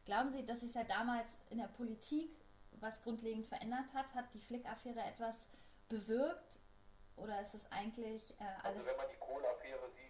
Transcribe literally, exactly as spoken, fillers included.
Glauben Sie, dass sich seit damals in der Politik was grundlegend verändert hat? Hat die Flick-Affäre etwas bewirkt? Oder ist es eigentlich äh, alles... Also wenn man die Kohl-Affäre sieht,